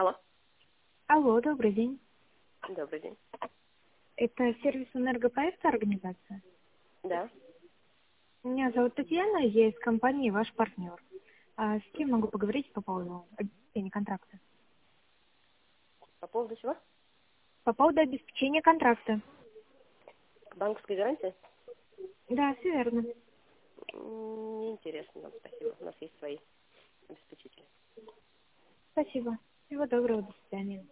Алло, Алло, добрый день. добрый день. Это сервис энергопроекта организация? Да. Меня зовут Татьяна, я из компании «Ваш партнер». С кем могу поговорить по поводу обеспечения контракта? По поводу чего? По поводу обеспечения контракта. Банковской гарантии? Да, все верно. Неинтересно нам, спасибо. У нас есть свои обеспечители. Спасибо. Всего доброго, до свидания.